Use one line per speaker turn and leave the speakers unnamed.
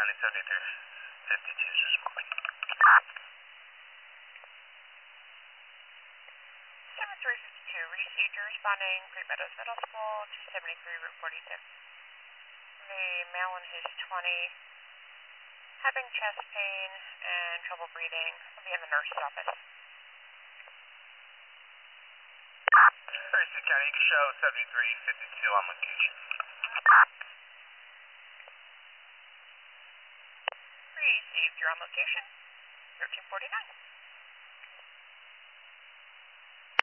County 7352 is responding.
7352, received your responding, Great Meadows Middle School, 273 Route 42. The male in his 20s, having chest pain and trouble breathing, will be in the nurse's office.
Tracy County, you can show 7352 on location.
Received, you're on location, 1349.